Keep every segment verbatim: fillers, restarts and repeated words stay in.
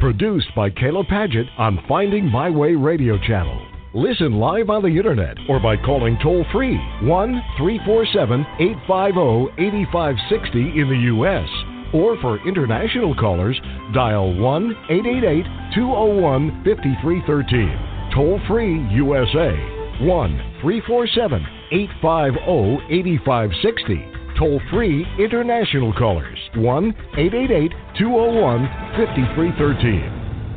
Produced by Kayla Padgett on Finding My Way Radio Channel. Listen live on the internet or by calling toll-free one three four seven, eight five zero, eight five six zero in the U S Or for international callers, dial one eight eight eight, two zero one, five three one three. Toll-free U S A, one three four seven, eight five zero, eight five six zero. Toll-free international callers, one eight eight eight, two zero one, five three one three.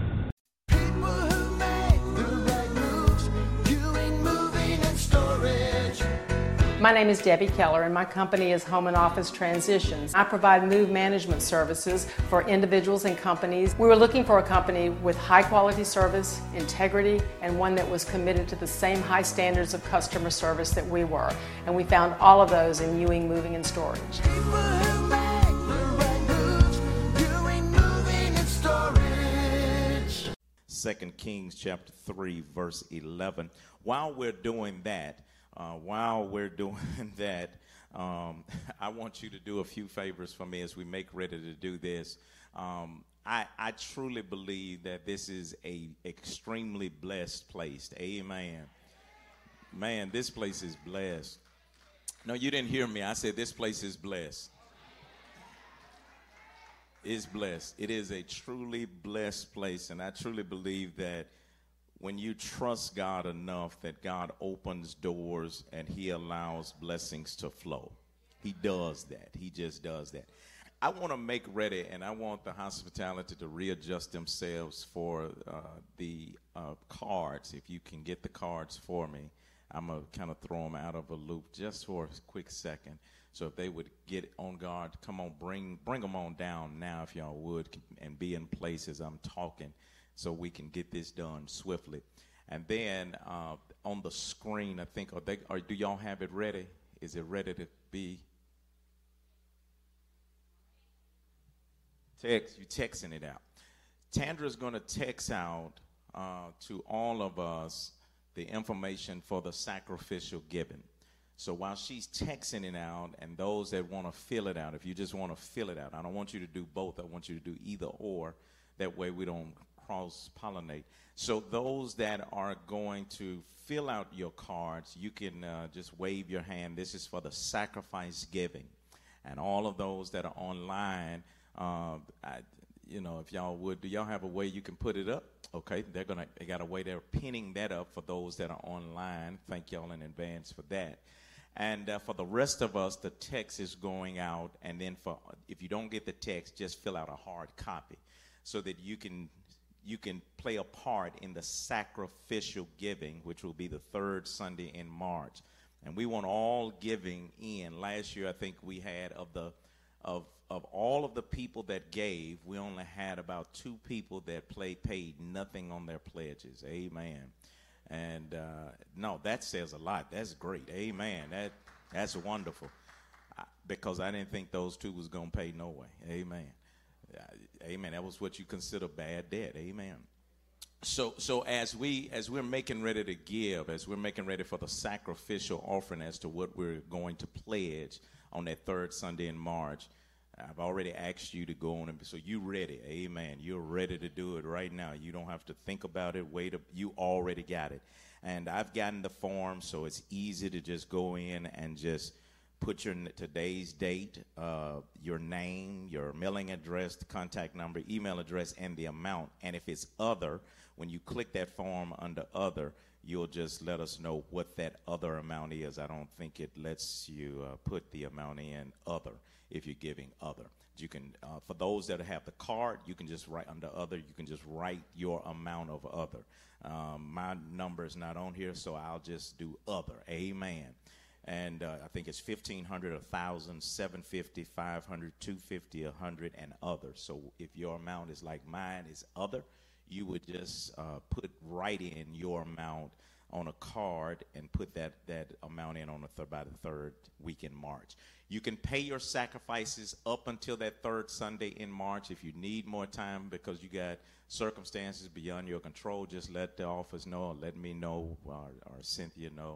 My name is Debbie Keller, and my company is Home and Office Transitions. I provide move management services for individuals and companies. We were looking for a company with high quality service, integrity, and one that was committed to the same high standards of customer service that we were. And we found all of those in Ewing Moving and Storage. Second Kings chapter three, verse eleven. While we're doing that, Uh, while we're doing that, um, I want you to do a few favors for me as we make ready to do this. Um, I, I truly believe that this is a extremely blessed place. Amen. Man, this place is blessed. No, you didn't hear me. I said this place is blessed. It's blessed. It is a truly blessed place, and I truly believe that when you trust God enough, that God opens doors and he allows blessings to flow. He does that. He just does that. I want to make ready, and I want the hospitality to readjust themselves for uh, the uh, cards. If you can get the cards for me, I'm going to kind of throw them out of a loop just for a quick second. So if they would get on guard, come on, bring, bring them on down now if y'all would, and be in place as I'm talking, so we can get this done swiftly. And then uh, on the screen, I think, are they, or do y'all have it ready? Is it ready to be? Text, you texting it out. Tandra's going to text out uh, to all of us the information for the sacrificial giving. So while she's texting it out, and those that want to fill it out, if you just want to fill it out, I don't want you to do both. I want you to do either or. That way we don't cross-pollinate. So those that are going to fill out your cards, you can uh, just wave your hand. This is for the sacrifice giving. And all of those that are online, uh, I, you know, if y'all would, do y'all have a way you can put it up? Okay, they're gonna, they got a way they're pinning that up for those that are online. Thank y'all in advance for that. And uh, for the rest of us, the text is going out. And then for if you don't get the text, just fill out a hard copy so that you can you can play a part in the sacrificial giving, which will be the third Sunday in March. And we want all giving in. Last year, I think we had of the of of all of the people that gave, we only had about two people that play, paid nothing on their pledges. Amen. And uh, no, that says a lot. That's great. Amen. That that's wonderful. I, because I didn't think those two was gonna pay no way. Amen. Amen. That was what you consider bad debt. Amen. So so as we as we're making ready to give, as we're making ready for the sacrificial offering as to what we're going to pledge on that third Sunday in March, I've already asked you to go on and so you ready. Amen. You're ready to do it right now. You don't have to think about it. Wait, up, you already got it. And I've gotten the form, so it's easy to just go in and just put your today's date, uh, your name, your mailing address, the contact number, email address, and the amount. And if it's other, when you click that form under other, you'll just let us know what that other amount is. I don't think it lets you uh, put the amount in other if you're giving other. You can, uh, for those that have the card, you can just write under other. You can just write your amount of other. Um, my number is not on here, so I'll just do other. Amen. And uh, I think it's fifteen hundred, one thousand, seven fifty, five hundred, two fifty, one hundred, and other. So if your amount is like mine is other, you would just uh, put right in your amount on a card and put that, that amount in on the th- by the third week in March. You can pay your sacrifices up until that third Sunday in March. If you need more time because you got circumstances beyond your control, just let the office know or let me know or, or Cynthia know.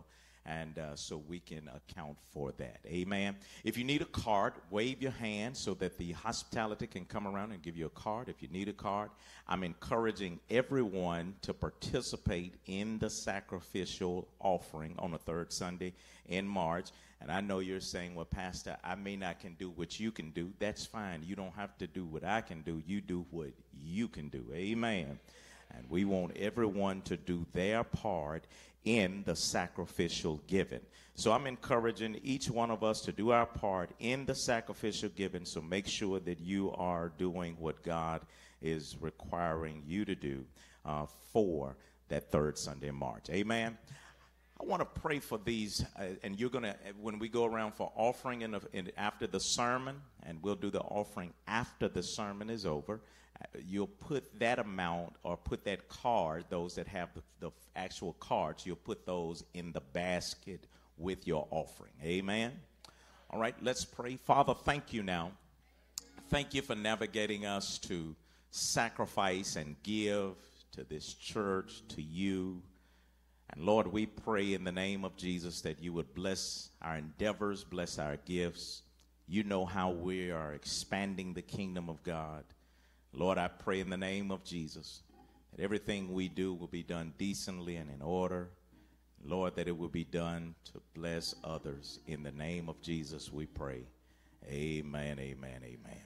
and uh, so we can account for that. Amen. If you need a card, wave your hand so that the hospitality can come around and give you a card. If you need a card, I'm encouraging everyone to participate in the sacrificial offering on the third Sunday in March. And I know you're saying, well, Pastor, I may not can do what you can do. That's fine. You don't have to do what I can do. You do what you can do. Amen. And we want everyone to do their part in the sacrificial giving. So I'm encouraging each one of us to do our part in the sacrificial giving. So make sure that you are doing what God is requiring you to do uh, for that third Sunday in March. Amen. I want to pray for these, uh, and you're going to, when we go around for offering in the, in, after the sermon, and we'll do the offering after the sermon is over, uh, you'll put that amount or put that card, those that have the, the actual cards, you'll put those in the basket with your offering. Amen? All right, let's pray. Father, thank you now. Thank you for navigating us to sacrifice and give to this church, to you. And Lord, we pray in the name of Jesus that you would bless our endeavors, bless our gifts. You know how we are expanding the kingdom of God. Lord, I pray in the name of Jesus that everything we do will be done decently and in order. Lord, that it will be done to bless others. In the name of Jesus, we pray. Amen, amen, amen.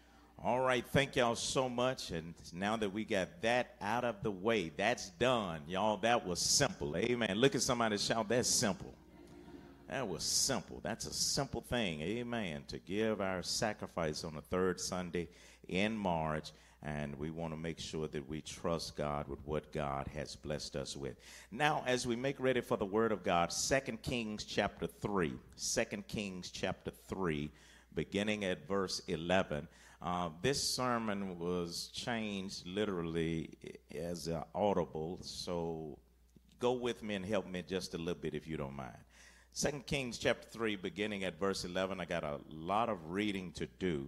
All right, thank y'all so much. And now that we got that out of the way, that's done. Y'all, that was simple. Amen. Look at somebody shout, that's simple. That was simple. That's a simple thing. Amen. To give our sacrifice on the third Sunday in March. And we want to make sure that we trust God with what God has blessed us with. Now, as we make ready for the word of God, Second Kings chapter three. Second Kings chapter three, beginning at verse eleven. Uh, this sermon was changed literally as an audible, so go with me and help me just a little bit if you don't mind. Second Kings chapter three, beginning at verse eleven. I got a lot of reading to do,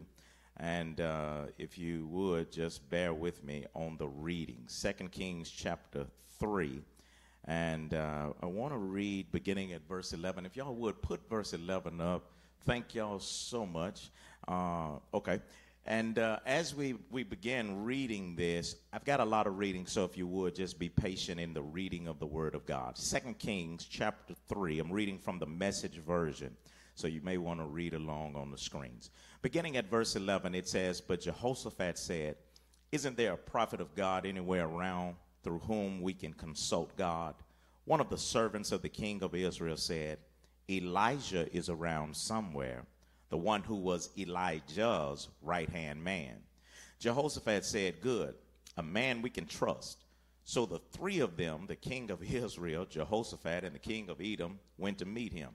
and uh, if you would, just bear with me on the reading. Second Kings chapter three, and uh, I want to read beginning at verse eleven. If y'all would, put verse eleven up. Thank y'all so much. Uh, okay. And uh, as we, we begin reading this, I've got a lot of reading, so if you would, just be patient in the reading of the Word of God. Second Kings chapter three, I'm reading from the Message version, so you may want to read along on the screens. Beginning at verse eleven, it says, "But Jehoshaphat said, 'Isn't there a prophet of God anywhere around through whom we can consult God?' One of the servants of the king of Israel said, 'Elijah is around somewhere,' the one who was Elijah's right-hand man. Jehoshaphat said, 'Good, a man we can trust.' So the three of them, the king of Israel, Jehoshaphat, and the king of Edom, went to meet him.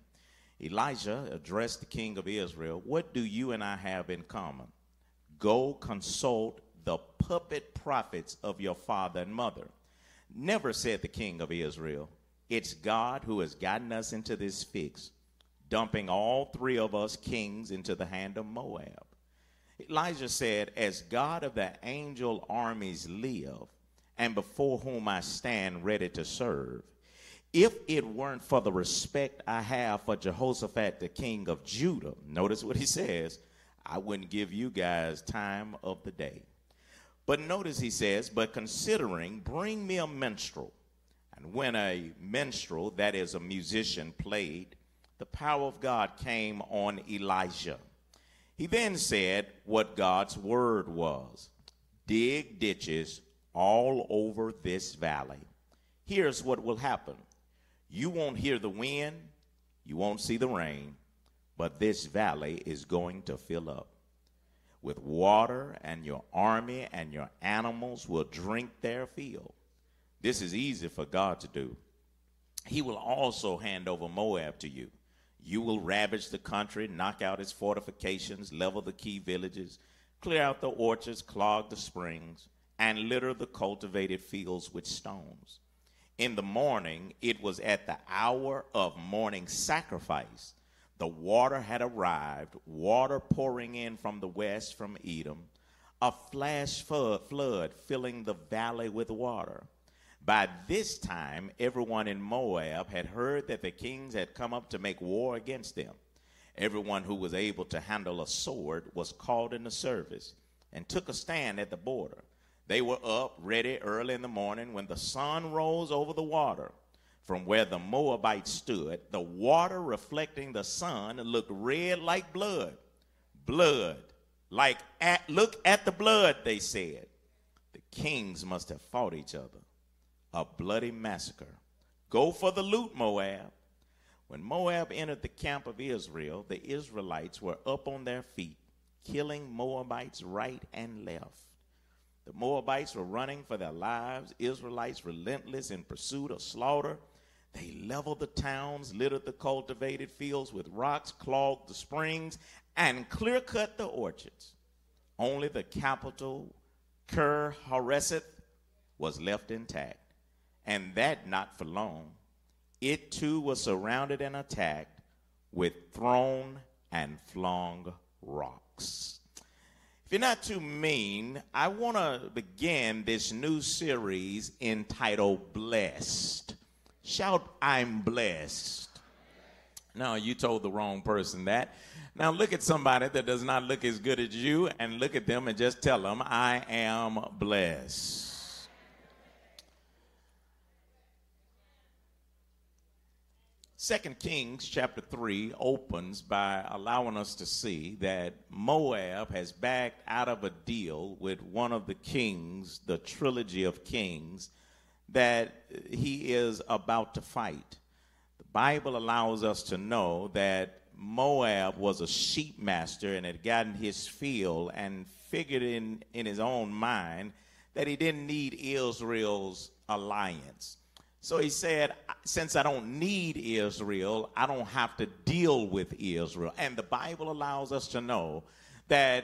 Elijah addressed the king of Israel, 'What do you and I have in common? Go consult the puppet prophets of your father and mother.' 'Never,' said the king of Israel. 'It's God who has gotten us into this fix, dumping all three of us kings into the hand of Moab.' Elijah said, 'As God of the angel armies live, and before whom I stand ready to serve, if it weren't for the respect I have for Jehoshaphat, the king of Judah,'" notice what he says, "I wouldn't give you guys time of the day. But notice he says, 'But considering, bring me a minstrel.' And when a minstrel, that is a musician, played, the power of God came on Elijah. He then said what God's word was: 'Dig ditches all over this valley.' Here's what will happen. You won't hear the wind, you won't see the rain, but this valley is going to fill up with water, and your army and your animals will drink their fill. This is easy for God to do. He will also hand over Moab to you. You will ravage the country, knock out its fortifications, level the key villages, clear out the orchards, clog the springs, and litter the cultivated fields with stones. In the morning, it was at the hour of morning sacrifice. The water had arrived, water pouring in from the west from Edom, a flash flood filling the valley with water. By this time, everyone in Moab had heard that the kings had come up to make war against them. Everyone who was able to handle a sword was called into service and took a stand at the border. They were up ready early in the morning when the sun rose over the water. From where the Moabites stood, the water reflecting the sun looked red like blood. Blood. Like, at, look at the blood, they said. The kings must have fought each other. A bloody massacre. Go for the loot, Moab. When Moab entered the camp of Israel, the Israelites were up on their feet, killing Moabites right and left. The Moabites were running for their lives. Israelites relentless in pursuit of slaughter. They leveled the towns, littered the cultivated fields with rocks, clogged the springs, and clear-cut the orchards. Only the capital, Kir Hareseth, was left intact. And that not for long. It too was surrounded and attacked with thrown and flung rocks. If you're not too mean, I want to begin this new series entitled Blessed. Shout, I'm blessed. No, you told the wrong person that. Now look at somebody that does not look as good as you and look at them and just tell them, I am blessed. Second Kings chapter three opens by allowing us to see that Moab has backed out of a deal with one of the kings, the trilogy of kings, that he is about to fight. The Bible allows us to know that Moab was a sheep master and had gotten his fill and figured in, in his own mind that he didn't need Israel's alliance. So he said, since I don't need Israel, I don't have to deal with Israel. And the Bible allows us to know that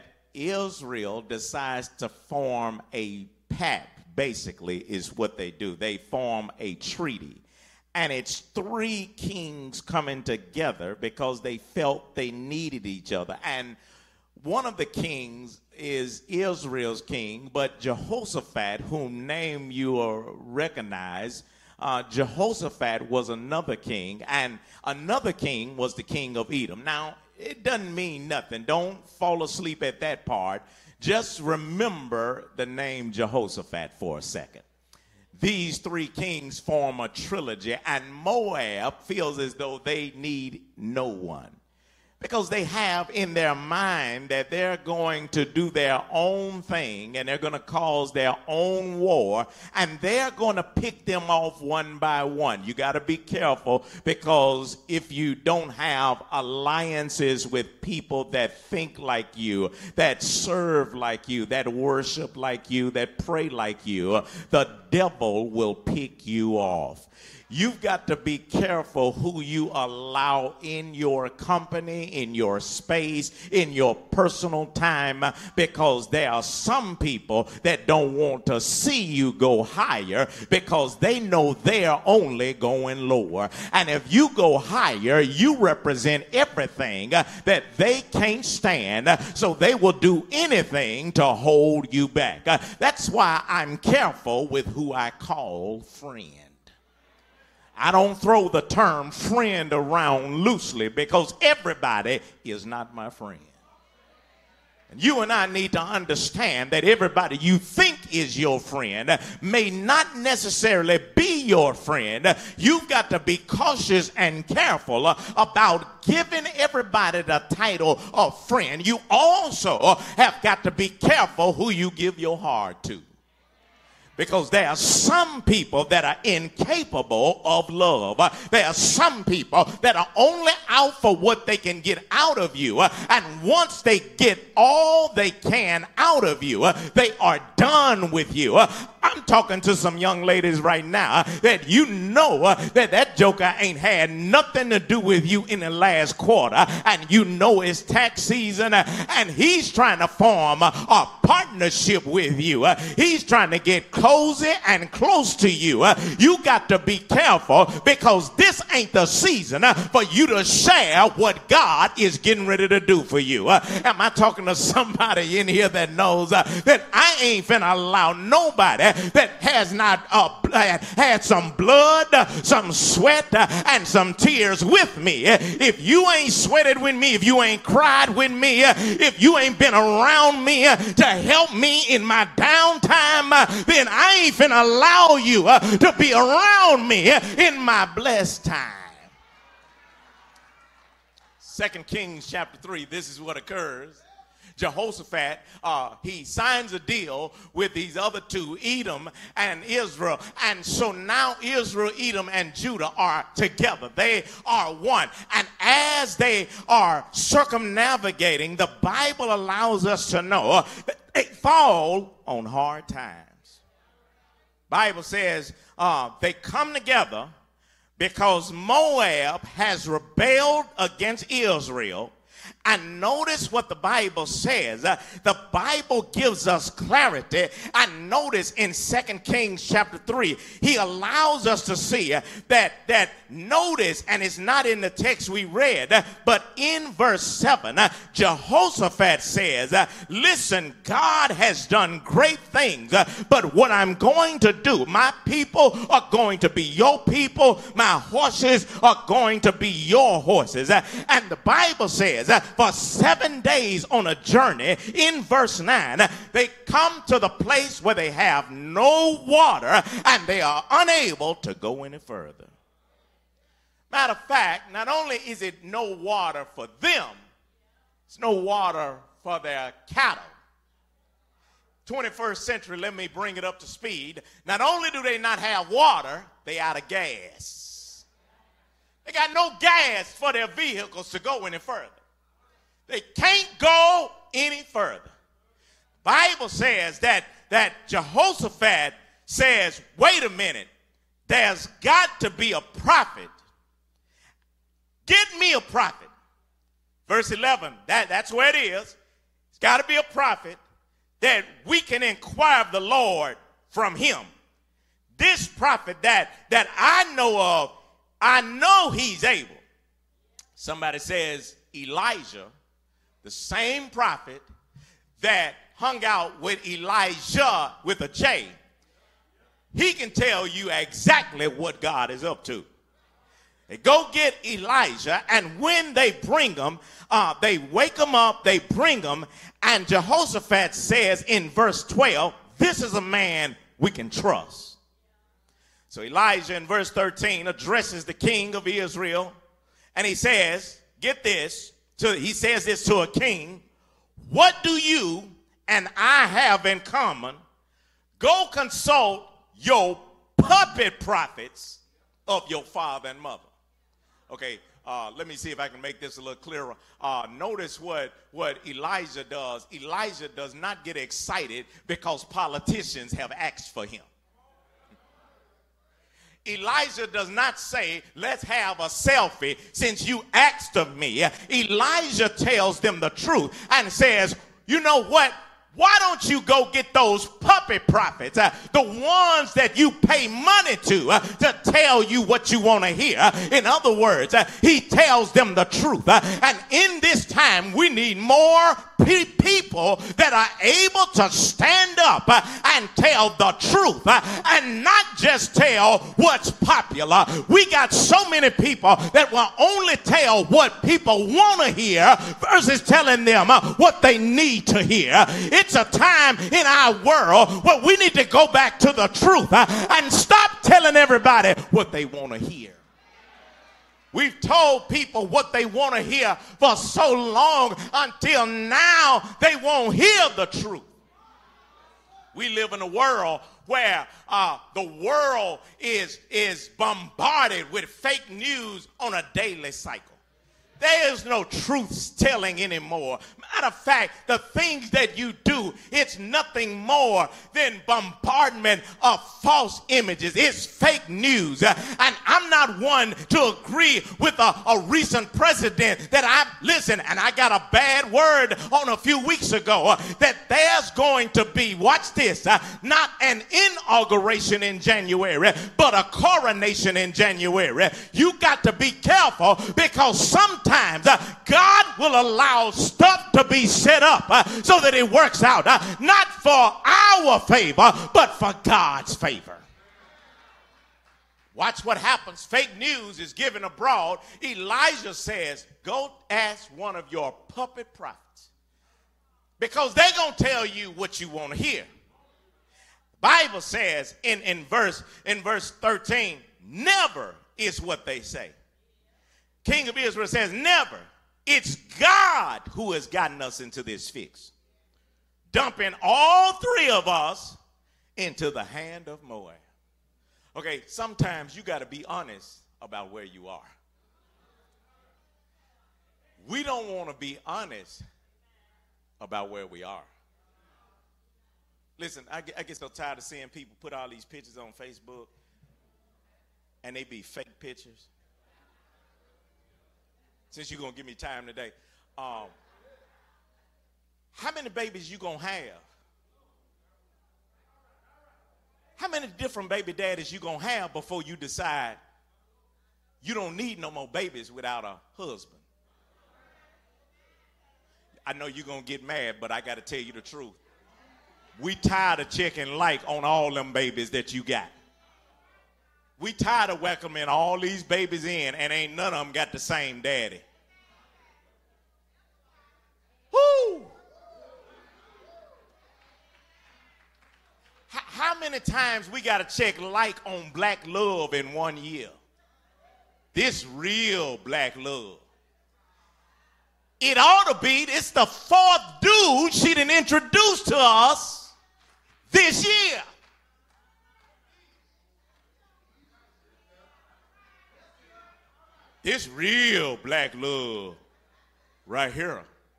Israel decides to form a pact, basically, is what they do. They form a treaty. And it's three kings coming together because they felt they needed each other. And one of the kings is Israel's king, but Jehoshaphat, whom name you will recognize, Uh, Jehoshaphat was another king, and another king was the king of Edom. Now, it doesn't mean nothing. Don't fall asleep at that part. Just remember the name Jehoshaphat for a second. These three kings form a trilogy, and Moab feels as though they need no one, because they have in their mind that they're going to do their own thing and they're going to cause their own war, and they're going to pick them off one by one. You got to be careful, because if you don't have alliances with people that think like you, that serve like you, that worship like you, that pray like you, the devil will pick you off. You've got to be careful who you allow in your company, in your space, in your personal time, because there are some people that don't want to see you go higher because they know they're only going lower. And if you go higher, you represent everything that they can't stand, so they will do anything to hold you back. That's why I'm careful with who I call friend. I don't throw the term friend around loosely, because everybody is not my friend. And you and I need to understand that everybody you think is your friend may not necessarily be your friend. You've got to be cautious and careful about giving everybody the title of friend. You also have got to be careful who you give your heart to, because there are some people that are incapable of love. There are some people that are only out for what they can get out of you. And once they get all they can out of you, they are done with you. I'm talking to some young ladies right now that you know that that that joker ain't had nothing to do with you in the last quarter, and you know it's tax season, and he's trying to form a partnership with you. He's trying to get cozy and close to you. You got to be careful, because this ain't the season for you to share what God is getting ready to do for you. Am I talking to somebody in here that knows that I ain't finna allow nobody that has not uh, had some blood, some sweat, and some tears with me? If you ain't sweated with me, if you ain't cried with me, if you ain't been around me to help me in my downtime, then I ain't finna allow you to be around me in my blessed time. Second Kings chapter three, this is what occurs. Jehoshaphat, uh, he signs a deal with these other two, Edom and Israel. And so now Israel, Edom, and Judah are together. They are one. And as they are circumnavigating, the Bible allows us to know that they fall on hard times. Bible says uh, they come together because Moab has rebelled against Israel. And notice what the Bible says. Uh, the Bible gives us clarity. And notice in Second Kings chapter three, he allows us to see uh, that, that notice, and it's not in the text we read, uh, but in verse seven, uh, Jehoshaphat says, uh, listen, God has done great things, uh, but what I'm going to do, my people are going to be your people, my horses are going to be your horses. Uh, and the Bible says, uh, for seven days on a journey, in verse nine, they come to the place where they have no water and they are unable to go any further. Matter of fact, not only is it no water for them, it's no water for their cattle. twenty-first century, let me bring it up to speed. Not only do they not have water, they out of gas. They got no gas for their vehicles to go any further. They can't go any further. Bible says that, that Jehoshaphat says, wait a minute, there's got to be a prophet. Get me a prophet. Verse eleven, that, that's where it is. It's got to be a prophet that we can inquire of the Lord from him. This prophet that, that I know of, I know he's able. Somebody says Elijah, the same prophet that hung out with Elijah with a J, he can tell you exactly what God is up to. They go get Elijah, and when they bring him, uh, they wake him up, they bring him, and Jehoshaphat says in verse twelve, this is a man we can trust. So Elijah in verse thirteen addresses the king of Israel, and he says, get this, to, he says this to a king, what do you and I have in common? Go consult your puppet prophets of your father and mother. Okay, uh, let me see if I can make this a little clearer. Uh, notice what, what Elijah does. Elijah does not get excited because politicians have asked for him. Elijah does not say, let's have a selfie since you asked of me. Elijah tells them the truth and says, you know what? Why don't you go get those puppet prophets, uh, the ones that you pay money to, uh, to tell you what you want to hear? In other words, uh, he tells them the truth. Uh, and in this time, we need more pe- people that are able to stand up uh, and tell the truth uh, and not just tell what's popular. We got so many people that will only tell what people want to hear versus telling them uh, what they need to hear. It's a time in our world where we need to go back to the truth uh, and stop telling everybody what they want to hear. We've told people what they want to hear for so long until now they won't hear the truth. We live in a world where uh, the world is, is bombarded with fake news on a daily cycle. There is no truth telling anymore. Matter of fact, the things that you do, it's nothing more than bombardment of false images. It's fake news. Uh, and I'm not one to agree with a, a recent president that I, listen, and I got a bad word on a few weeks ago, uh, that there's going to be, watch this, uh, not an inauguration in January, but a coronation in January. You got to be careful, because sometimes uh, God will allow stuff to be set up uh, so that it works out, uh, not for our favor, but for God's favor. Watch what happens. Fake news is given abroad. Elijah says, go ask one of your puppet prophets, because they're going to tell you what you want to hear. The Bible says in, in, verse, in verse thirteen, never is what they say. King of Israel says, never. It's God who has gotten us into this fix, dumping all three of us into the hand of Moab. Okay, sometimes you got to be honest about where you are. We don't want to be honest about where we are. Listen, I get, I get so tired of seeing people put all these pictures on Facebook, and they be fake pictures. Since you're going to give me time today, um, how many babies you going to have? How many different baby daddies you going to have before you decide you don't need no more babies without a husband? I know you're going to get mad, but I got to tell you the truth. We tired of checking like on all them babies that you got. We tired of welcoming all these babies in, and ain't none of them got the same daddy. Woo! H- how many times we got to check like on black love in one year? This real black love. It ought to be, it's the fourth dude she done introduced to us this year. It's real black love right here.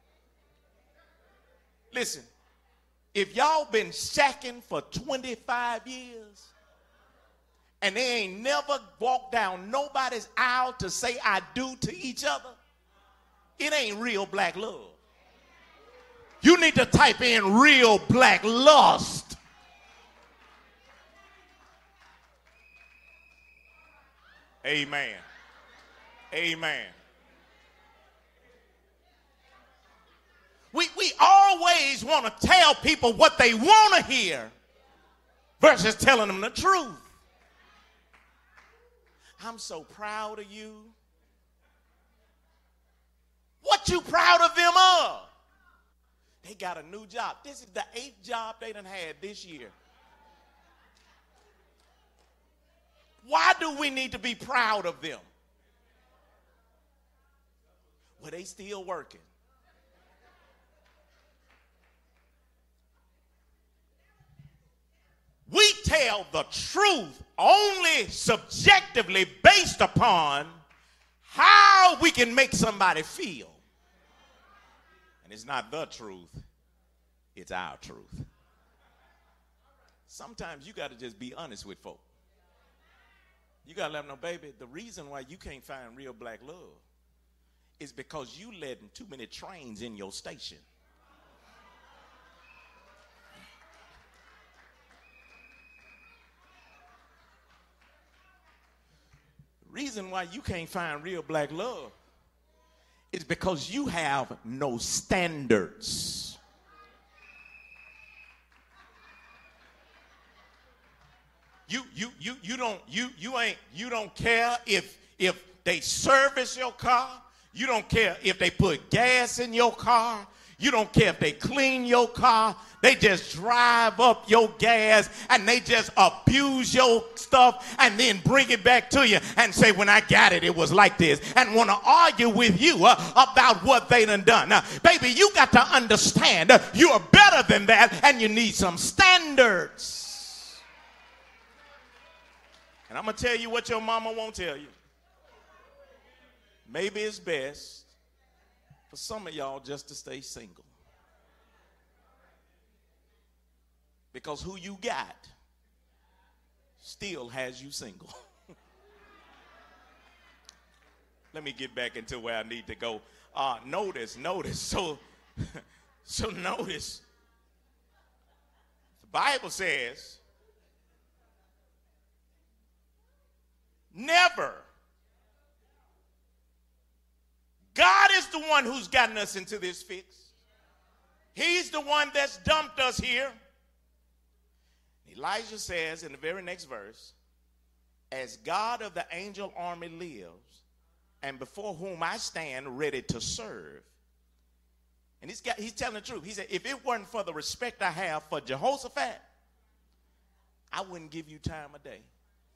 Listen, if y'all been shacking for twenty-five years and they ain't never walked down nobody's aisle to say I do to each other, it ain't real black love. You need to type in real black lust. Amen. Amen. We, we always want to tell people what they want to hear versus telling them the truth. I'm so proud of you. What you proud of them of? They got a new job. This is the eighth job they done had this year. Why do we need to be proud of them? Well, they still working. We tell the truth only subjectively based upon how we can make somebody feel. And it's not the truth, it's our truth. Sometimes you got to just be honest with folk. You got to let them know, baby, the reason why you can't find real black love is because you letting too many trains in your station. The reason why you can't find real black love is because you have no standards. You you you you don't you you ain't you don't care if if they service your car. You don't care if they put gas in your car. You don't care if they clean your car. They just drive up your gas and they just abuse your stuff and then bring it back to you and say, when I got it, it was like this, and want to argue with you uh, about what they done done. Now, baby, you got to understand uh, you are better than that, and you need some standards. And I'm going to tell you what your mama won't tell you. Maybe it's best for some of y'all just to stay single. Because who you got still has you single. Let me get back into where I need to go. Uh, notice, notice. So, so notice. The Bible says, never. God is the one who's gotten us into this fix. He's the one that's dumped us here. Elijah says in the very next verse, as God of the angel army lives, and before whom I stand ready to serve. And he's, got, he's telling the truth. He said, if it weren't for the respect I have for Jehoshaphat, I wouldn't give you time of day.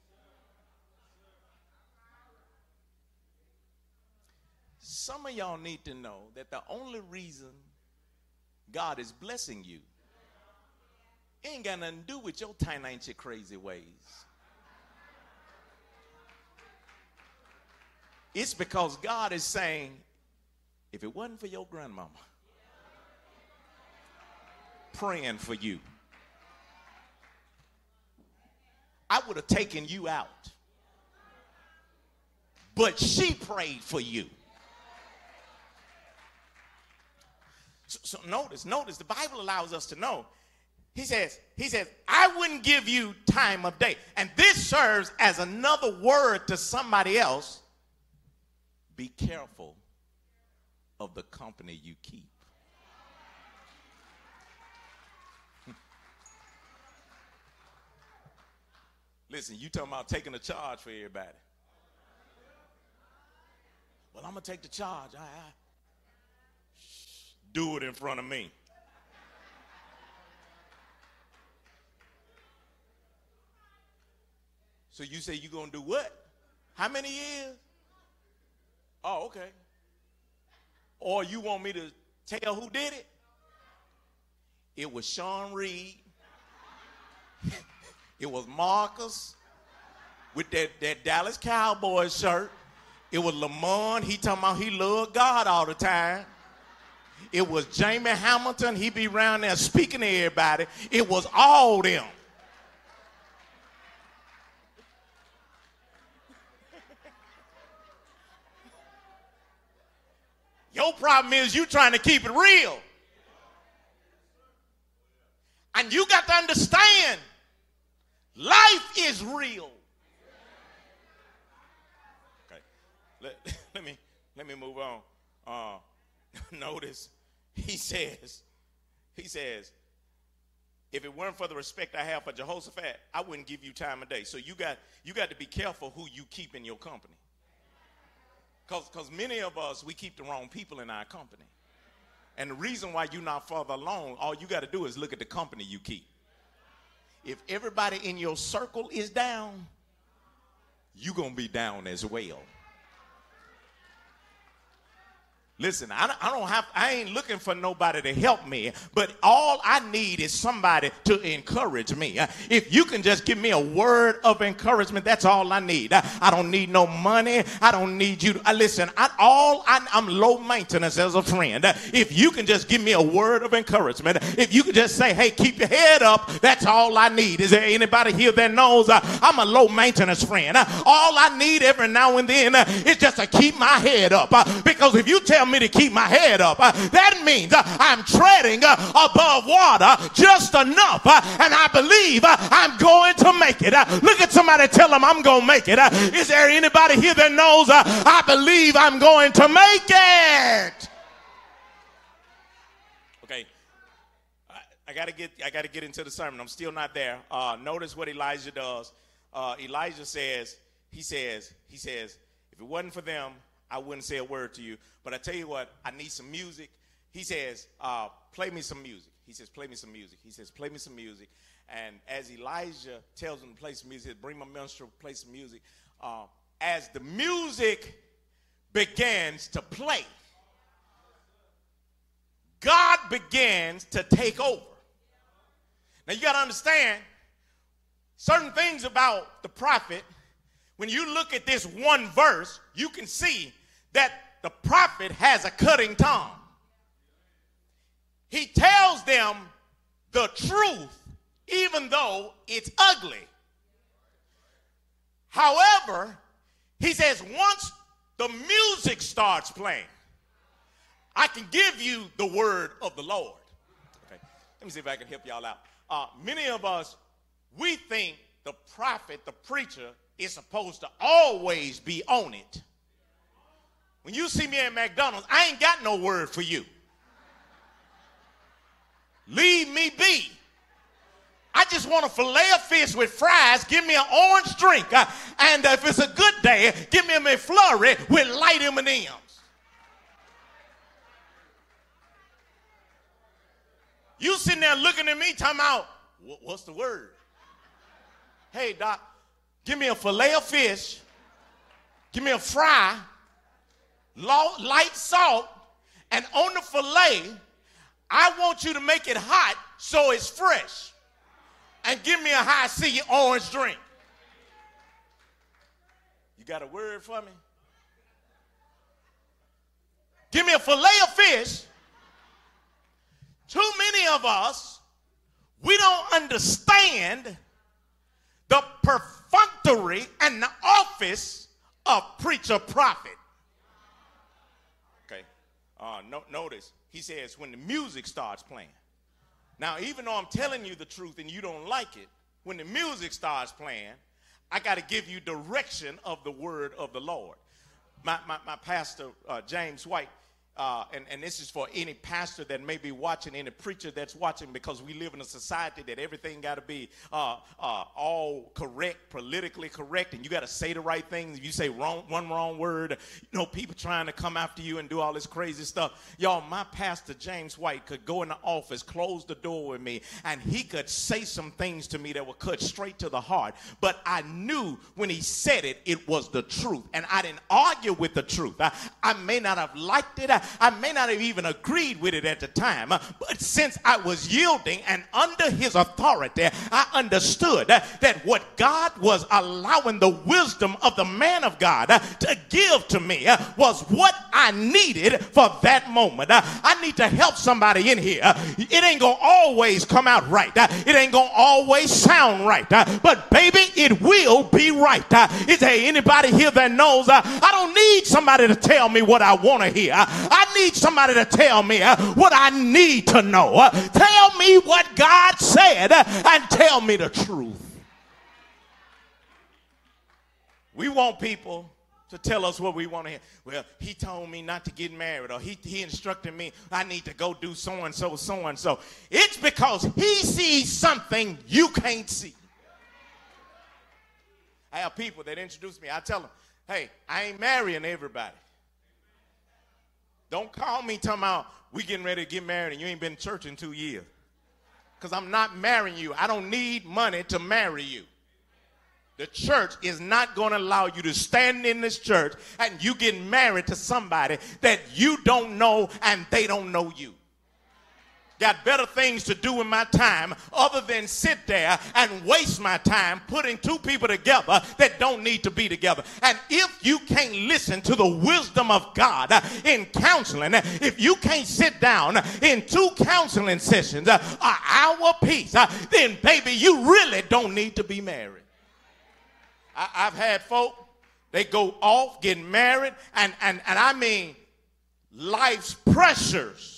Some of y'all need to know that the only reason God is blessing you ain't got nothing to do with your tiny, ain't your crazy ways. It's because God is saying, if it wasn't for your grandmama praying for you, I would have taken you out. But she prayed for you. So, so notice, notice, the Bible allows us to know. He says, he says, I wouldn't give you time of day. And this serves as another word to somebody else. Be careful of the company you keep. Listen, you talking about taking a charge for everybody. Well, I'm going to take the charge. I, I, do it in front of me. So you say you're going to do what? How many years? Oh, okay. Or you want me to tell who did it? It was Sean Reed. It was Marcus with that, that Dallas Cowboys shirt. It was Lamont. He talking about he loved God all the time. It was Jamie Hamilton. He be around there speaking to everybody. It was all them. Your problem is you trying to keep it real. And you got to understand, life is real. Okay, let, let me let me move on. Uh, notice he says, he says, if it weren't for the respect I have for Jehoshaphat, I wouldn't give you time of day. So you got you got to be careful who you keep in your company. Because many of us, we keep the wrong people in our company. And the reason why you're not further along, all you got to do is look at the company you keep. If everybody in your circle is down, you're going to be down as well. Listen, I don't, I don't have, I ain't looking for nobody to help me, but all I need is somebody to encourage me. If you can just give me a word of encouragement, that's all I need. I, I don't need no money. I don't need you to, uh, listen, I, all I, I'm low maintenance as a friend. If you can just give me a word of encouragement, if you can just say, hey, keep your head up, that's all I need. Is there anybody here that knows uh, I'm a low maintenance friend? Uh, all I need every now and then uh, is just to keep my head up. Uh, because if you tell me to keep my head up, uh, that means uh, I'm treading uh, above water just enough, uh, and I believe uh, I'm going to make it. Uh, look at somebody, tell them I'm going to make it. Uh, is there anybody here that knows uh, I believe I'm going to make it? Okay, I, I gotta get I gotta get into the sermon. I'm still not there. Uh, notice what Elijah does. Uh, Elijah says, he says, he says, if it wasn't for them, I wouldn't say a word to you. But I tell you what, I need some music. He says, uh, play me some music. He says, play me some music. He says, play me some music. And as Elijah tells him to play some music, bring my minstrel, play some music. Uh, as the music begins to play, God begins to take over. Now you got to understand certain things about the prophet. When you look at this one verse, you can see that the prophet has a cutting tongue. He tells them the truth, even though it's ugly. However, he says once the music starts playing, I can give you the word of the Lord. Okay, let me see if I can help y'all out. Uh, many of us, we think the prophet, the preacher, is supposed to always be on it. When you see me at McDonald's, I ain't got no word for you. Leave me be. I just want a filet of fish with fries. Give me an orange drink. Uh, and uh, if it's a good day, give me a McFlurry with light M and M's. You sitting there looking at me talking about, what's the word? Hey, Doc, give me a filet of fish. Give me a fry, light salt, and on the filet, I want you to make it hot so it's fresh. And give me a high C orange drink. You got a word for me? Give me a filet of fish. Too many of us, we don't understand the perfunctory and the office of preacher prophet. Okay, uh, no, notice he says when the music starts playing. Now, even though I'm telling you the truth and you don't like it, when the music starts playing, I got to give you direction of the word of the Lord. My, my, my pastor, uh, James White, uh, and, and this is for any pastor that may be watching, any preacher that's watching, because we live in a society that everything got to be uh, uh, all correct, politically correct, and you got to say the right things. If you say wrong, one wrong word, you know, people trying to come after you and do all this crazy stuff. Y'all, my pastor, James White, could go in the office, close the door with me, and he could say some things to me that would cut straight to the heart. But I knew when he said it, it was the truth, and I didn't argue with the truth. I, I may not have liked it. I, I may not have even agreed with it at the time, but since I was yielding and under his authority, I understood that what God was allowing the wisdom of the man of God to give to me was what I needed for that moment. I need to help somebody in here. It ain't gonna always come out right. It ain't gonna always sound right, but baby, it will be right. Is there anybody here that knows I don't need somebody to tell me what I want to hear? I need somebody to tell me uh, what I need to know. Uh, tell me what God said uh, and tell me the truth. We want people to tell us what we want to hear. Well, he told me not to get married, or he, he instructed me I need to go do so-and-so, so-and-so. It's because he sees something you can't see. I have people that introduce me. I tell them, hey, I ain't marrying everybody. Don't call me talking about we getting ready to get married and you ain't been to church in two years. Because I'm not marrying you. I don't need money to marry you. The church is not going to allow you to stand in this church and you get married to somebody that you don't know and they don't know you. Got better things to do with my time other than sit there and waste my time putting two people together that don't need to be together. And if you can't listen to the wisdom of God in counseling, if you can't sit down in two counseling sessions, an hour apiece, then baby, you really don't need to be married. I, I've had folk, they go off, get married, and, and, and I mean life's pressures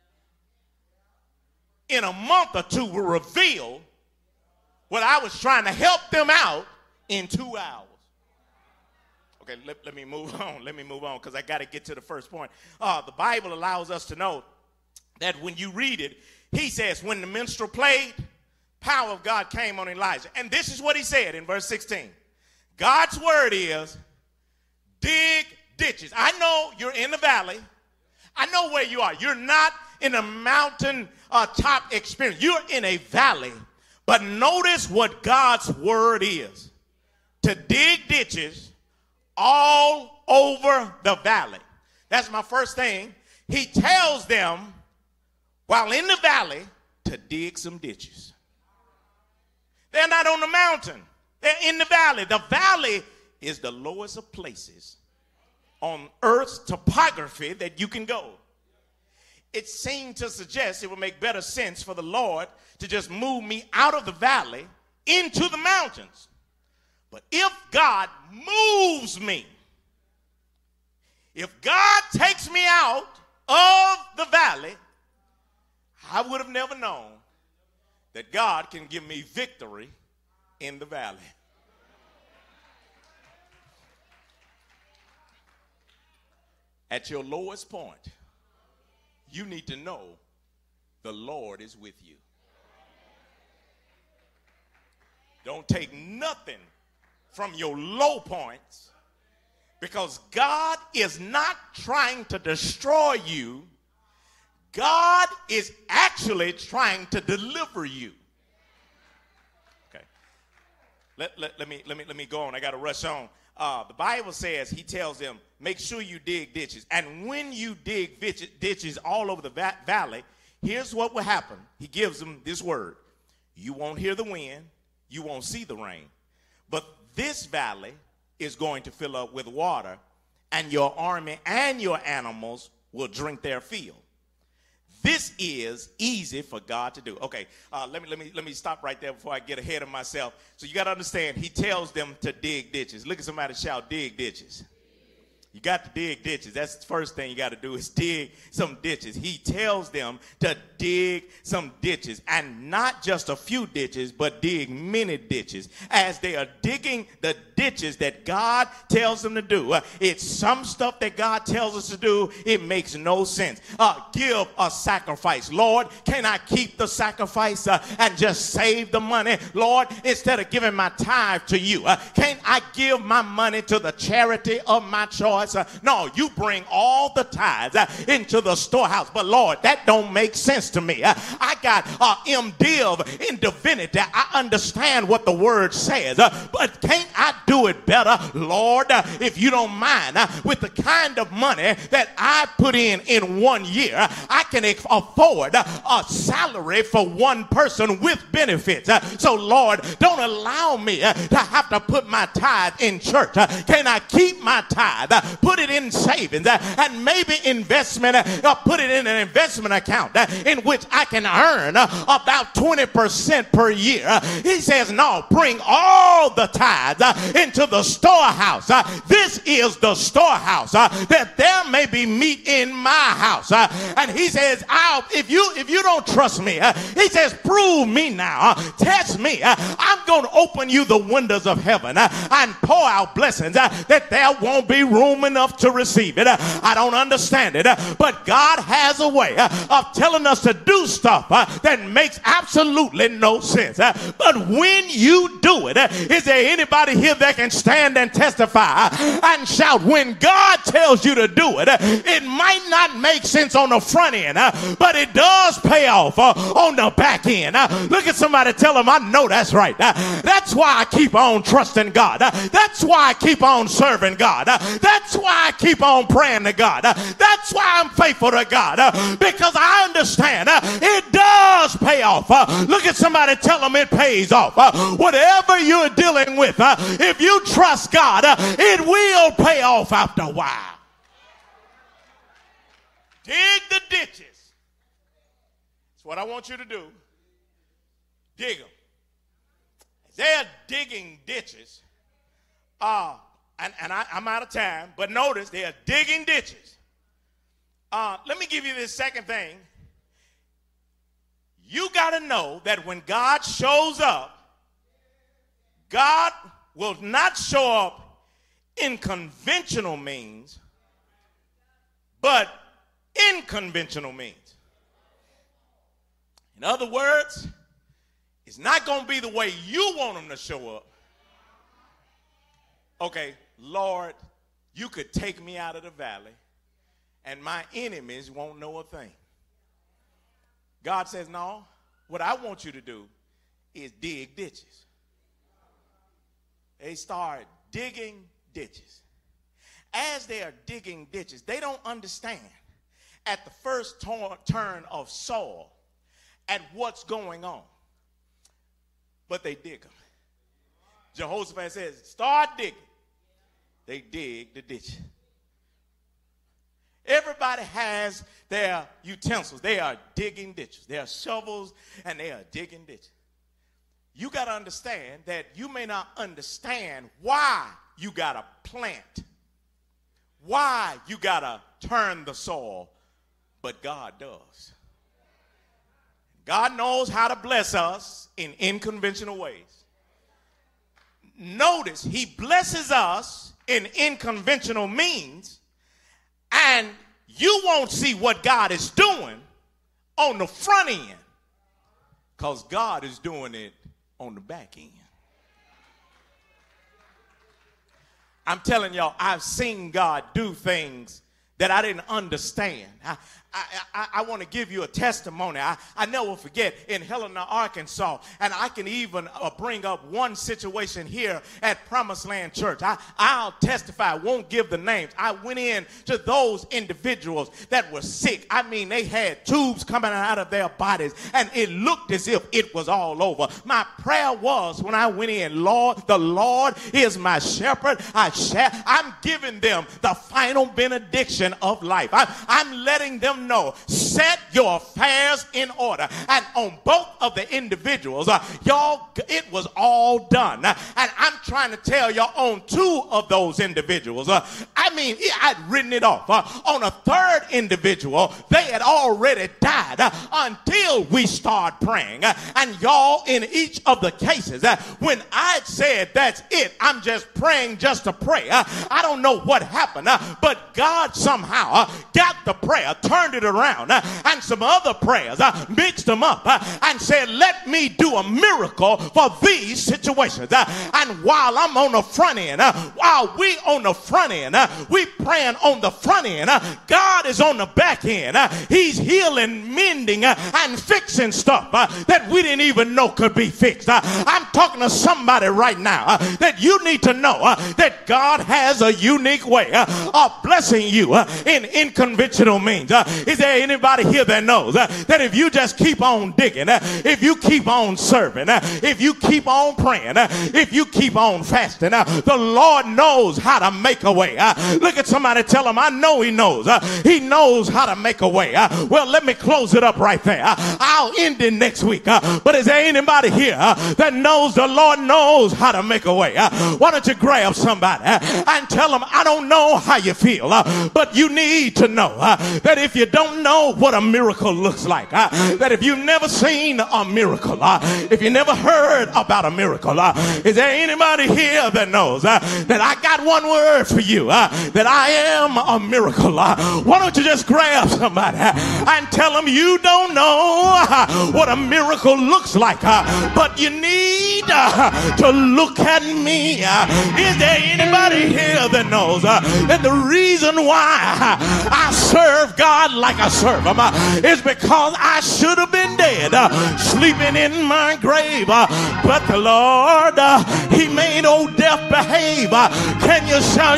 in a month or two will reveal what I was trying to help them out in two hours. Okay, let, let me move on. Let me move on because I got to get to the first point. Uh, the Bible allows us to know that when you read it, he says, when the minstrel played, power of God came on Elijah. And this is what he said in verse sixteen. God's word is, dig ditches. I know you're in the valley. I know where you are. You're not in a mountain uh, top experience. You're in a valley. But notice what God's word is. To dig ditches all over the valley. That's my first thing. He tells them while in the valley to dig some ditches. They're not on the mountain. They're in the valley. The valley is the lowest of places on Earth's topography that you can go. It seemed to suggest it would make better sense for the Lord to just move me out of the valley into the mountains. But if God moves me, if God takes me out of the valley, I would have never known that God can give me victory in the valley. At your lowest point, you need to know the Lord is with you. Don't take nothing from your low points, because God is not trying to destroy you. God is actually trying to deliver you. Okay. Let, let, let me let me let me go on. I got to rush on. Uh, the Bible says, he tells them, make sure you dig ditches. And when you dig ditches all over the va- valley, here's what will happen. He gives them this word. You won't hear the wind. You won't see the rain. But this valley is going to fill up with water, and your army and your animals will drink their fill. This is easy for God to do. Okay, uh, let me let me let me stop right there before I get ahead of myself. So you got to understand, he tells them to dig ditches. Look at somebody shout, dig ditches. You got to dig ditches. That's the first thing you got to do is dig some ditches. He tells them to dig some ditches, and not just a few ditches, but dig many ditches. As they are digging the ditches that God tells them to do, uh, it's some stuff that God tells us to do. It makes no sense. Uh, give a sacrifice. Lord, can I keep the sacrifice uh, and just save the money? Lord, instead of giving my tithe to you, uh, can I give my money to the charity of my choice? Uh, no, you bring all the tithes uh, into the storehouse. But Lord, that don't make sense to me. Uh, I got uh, M Div in divinity. I understand what the word says. Uh, but can't I do it better, Lord, uh, if you don't mind? Uh, with the kind of money that I put in in one year, uh, I can afford uh, a salary for one person with benefits. Uh, so Lord, don't allow me uh, to have to put my tithe in church. Uh, can I keep my tithe? Uh, put it in savings uh, and maybe investment, uh, put it in an investment account uh, in which I can earn uh, about twenty percent per year. Uh, he says, no, bring all the tithes uh, into the storehouse. Uh, this is the storehouse, uh, that there may be meat in my house. Uh, and he says, I'll, if you if you don't trust me, uh, he says, prove me now. Uh, test me. Uh, I'm going to open you the windows of heaven uh, and pour out blessings uh, that there won't be room enough to receive it. Uh, I don't understand it, uh, but God has a way uh, of telling us to do stuff uh, that makes absolutely no sense. Uh, but when you do it, uh, is there anybody here that can stand and testify uh, and shout, when God tells you to do it, uh, it might not make sense on the front end, uh, but it does pay off uh, on the back end. Uh, look at somebody, tell them, I know that's right. Uh, that's why I keep on trusting God. Uh, that's why I keep on serving God. Uh, that's why I keep on praying to God. Uh, that's why I'm faithful to God, uh, because I understand uh, it does pay off. Uh, look at somebody, tell them it pays off. Uh, whatever you're dealing with, uh, if you trust God, uh, it will pay off after a while. Dig the ditches. That's what I want you to do. Dig them. They're digging ditches. Uh, and and I, I'm out of time, but notice they are digging ditches. Uh, let me give you this second thing. You got to know that when God shows up, God will not show up in conventional means, but in conventional means. In other words, it's not going to be the way you want him to show up. Okay, Lord, you could take me out of the valley and my enemies won't know a thing. God says, no, what I want you to do is dig ditches. They start digging ditches. As they are digging ditches, they don't understand at the first tor- turn of soil at what's going on. But they dig them. Jehoshaphat says, start digging. They dig the ditch. Everybody has their utensils. They are digging ditches. They are shovels and they are digging ditches. You got to understand that you may not understand why you got to plant, why you got to turn the soil, but God does. God knows how to bless us in unconventional ways. Notice he blesses us in unconventional means, and you won't see what God is doing on the front end because God is doing it on the back end. I'm telling y'all, I've seen God do things that I didn't understand. I, I, I, I want to give you a testimony. I, I never forget in Helena, Arkansas, and I can even uh, bring up one situation here at Promised Land Church. I, I'll testify, I won't give the names. I went in to those individuals that were sick. I mean, they had tubes coming out of their bodies, and it looked as if it was all over. My prayer was when I went in, Lord, the Lord is my shepherd. I shall, I'm giving them the final benediction of life. I, I'm letting them know, set your affairs in order. And on both of the individuals, uh, y'all, it was all done. Uh, and I'm trying to tell y'all on two of those individuals, uh, I mean, I'd written it off. Uh, on a third individual, they had already died uh, until we start praying. Uh, and y'all, in each of the cases, uh, when I said that's it, I'm just praying just to pray. Uh, I don't know what happened, uh, but God somehow uh, got the prayer, turned it around, uh, and some other prayers, uh, mixed them up, uh, and said, let me do a miracle for these situations. Uh, and while I'm on the front end, uh, while we on the front end, uh, we praying on the front end, uh, God is on the back end. Uh, he's healing, mending, uh, and fixing stuff uh, that we didn't even know could be fixed. Uh, I'm talking to somebody right now uh, that you need to know uh, that God has a unique way uh, of blessing you uh, in unconventional means. Uh, is there anybody here that knows uh, that if you just keep on digging, uh, if you keep on serving, uh, if you keep on praying, uh, if you keep on fasting, uh, the Lord knows how to make a way. Uh, look at somebody, tell them, I know he knows. Uh, he knows how to make a way. Uh, well, let me close it up right there. Uh, I'll end it next week. Uh, but is there anybody here uh, that knows the Lord knows how to make a way? Uh, why don't you grab somebody uh, and tell them, I don't know how you feel, uh, but you need to know uh, that if you don't know what a miracle looks like, uh, that if you've never seen a miracle, uh, if you never heard about a miracle, uh, is there anybody here that knows uh, that I got one word for you, uh, that I am a miracle? Uh, why don't you just grab somebody uh, and tell them you don't know uh, what a miracle looks like, uh, but you need uh, to look at me. Uh, is there anybody here that knows uh, that the reason why I serve God like I serve him uh, is because I should have been dead, uh, sleeping in my grave, uh, but the Lord, uh, he made old death behave. Uh, can you shout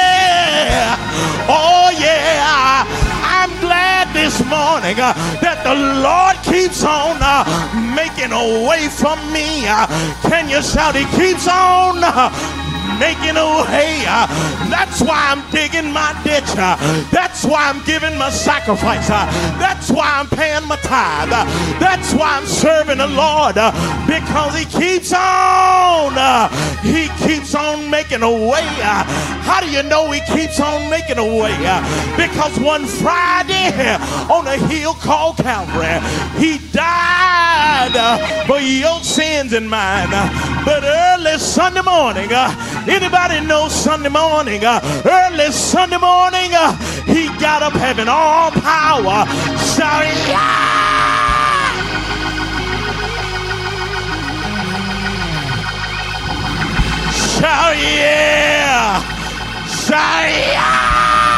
yeah? Oh yeah. I'm glad this morning uh, that the Lord keeps on uh, making a way from me. Uh, can you shout, he keeps on uh, making a way. Uh, that's why I'm digging my ditch. Uh, that's why I'm giving my sacrifice. Uh, that's why I'm paying my tithe. Uh, that's why I'm serving the Lord, uh, because he keeps on. Uh, he keeps on making a way. Uh, how do you know he keeps on making a way? Uh, because one Friday on a hill called Calvary, he died uh, for your sins and mine. Uh, but early Sunday morning, uh, anybody know Sunday morning? Uh, early Sunday morning, uh, he got up having all power. Shout yeah! Shout yeah! Shout yeah!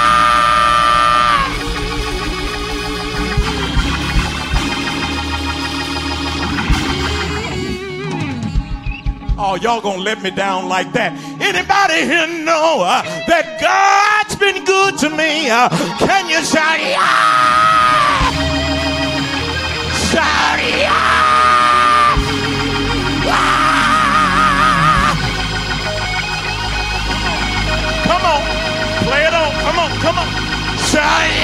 Oh, y'all gonna let me down like that? Anybody here know uh, that God's been good to me? Uh, can you shout yeah? Shout yeah! Ah! Come on, play it on. Come on, come on. Shout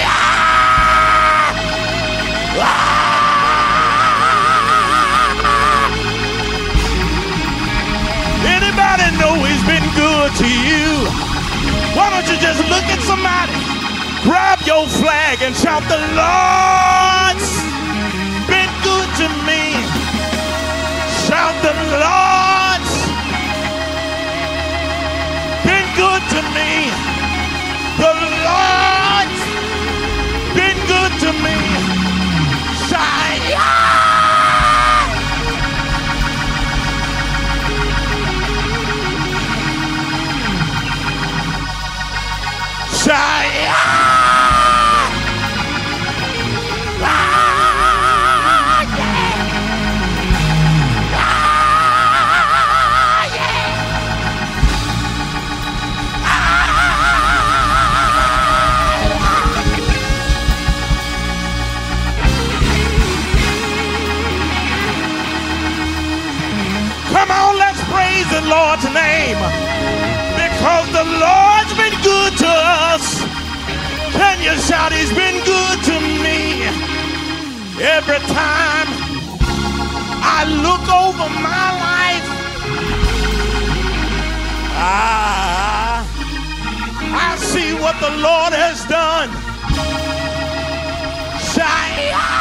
to you. Why don't you just look at somebody, grab your flag and shout, the Lord's been good to me. Shout, the Lord's been good to me. The Lord's been good to me. Shout, yeah! Shout, yeah! Come on, let's praise the Lord's name, because the Lord's been good to us. Can you shout, he's been good to me? Every time I look over my life, I, I see what the Lord has done. Shout,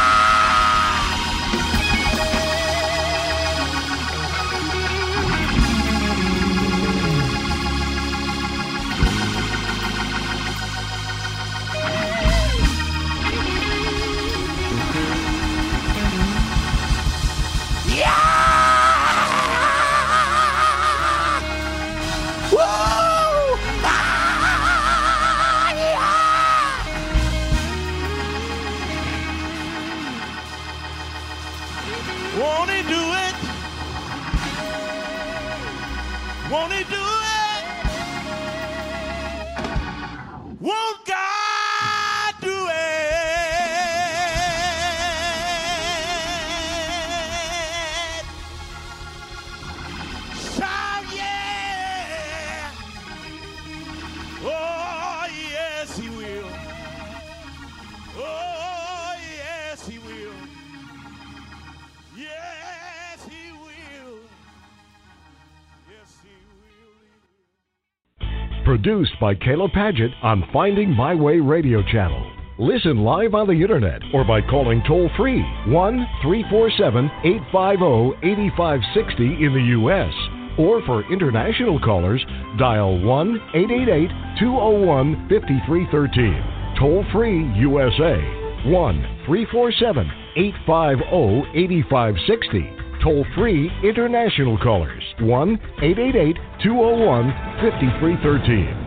won't he do it? Won't he do it? Won't God do it? Shout, yeah! Oh, yes, he will. Oh, yes, he will. Yes, he will. Yes, he will. Produced by Caleb Paget on Finding My Way Radio Channel. Listen live on the internet or by calling toll-free one three four seven, eight five zero, eight five six zero in the U S Or for international callers, dial one eight eight eight, two zero one, five three one three. Toll-free U S A, one three four seven, eight five zero, eight five six zero. Toll-free international callers, one eight eight eight, two zero one, five three one three.